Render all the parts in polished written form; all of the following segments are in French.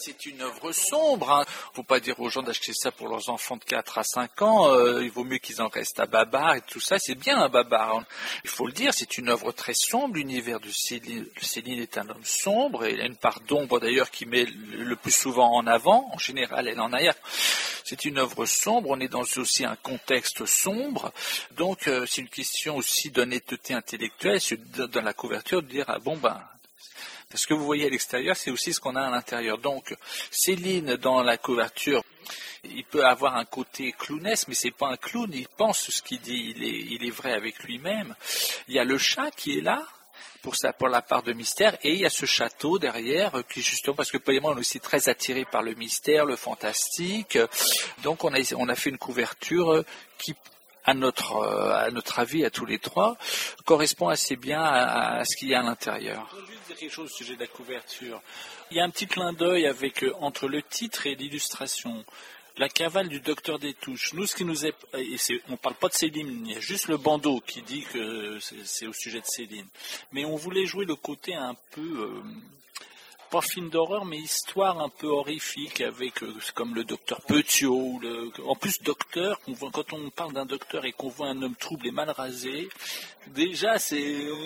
C'est une œuvre sombre. Hein. Faut pas dire aux gens d'acheter ça pour leurs enfants de 4 à 5 ans. Il vaut mieux qu'ils en restent à Babar et tout ça. C'est bien un Babar. Il faut le dire, c'est une œuvre très sombre. L'univers de Céline. Céline est un homme sombre. Et il a une part d'ombre d'ailleurs qui met le plus souvent en avant. En général, elle est en arrière. C'est une œuvre sombre. On est dans aussi un contexte sombre. Donc, c'est une question aussi d'honnêteté intellectuelle. C'est dans la couverture de dire, ce que vous voyez à l'extérieur, c'est aussi ce qu'on a à l'intérieur. Donc, Céline, dans la couverture, il peut avoir un côté clownesque, mais c'est pas un clown, il pense ce qu'il dit, il est vrai avec lui-même. Il y a le chat qui est là, pour la part de mystère, et il y a ce château derrière, qui justement, parce que Paul on est aussi très attiré par le mystère, le fantastique, donc on a fait une couverture qui, à notre avis, à tous les trois, correspond assez bien à ce qu'il y a à l'intérieur. Je veux juste dire quelque chose au sujet de la couverture. Il y a un petit clin d'œil entre le titre et l'illustration. La cavale du docteur Destouches. Nous, ce qui nous est, on parle pas de Céline, il y a juste le bandeau qui dit que c'est au sujet de Céline. Mais on voulait jouer le côté un peu, pas film d'horreur, mais histoire un peu horrifique avec, comme le docteur Petiot. En plus, docteur, quand on parle d'un docteur et qu'on voit un homme trouble et mal rasé, déjà c'est...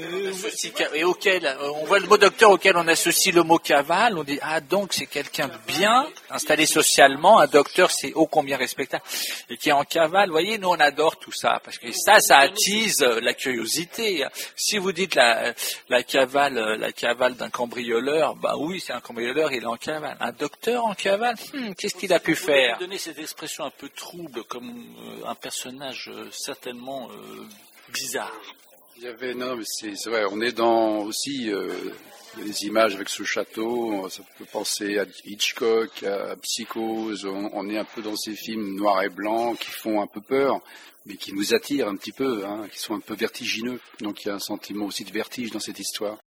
Et on voit le mot docteur auquel on associe le mot cavale, on dit, donc c'est quelqu'un de bien, installé socialement, un docteur c'est ô combien respectable, et qui est en cavale. Vous voyez, nous on adore tout ça, parce que ça attise la curiosité. Si vous dites la cavale d'un cambrioleur, oui, c'est un cambrioleur, il est en cavale. Un docteur en cavale, qu'est-ce qu'il a pu faire? Donner cette expression un peu trouble, comme un personnage certainement bizarre. Mais c'est vrai, on est dans aussi les images avec ce château, ça peut penser à Hitchcock, à Psychose, on est un peu dans ces films noirs et blancs qui font un peu peur, mais qui nous attirent un petit peu, qui sont un peu vertigineux. Donc il y a un sentiment aussi de vertige dans cette histoire.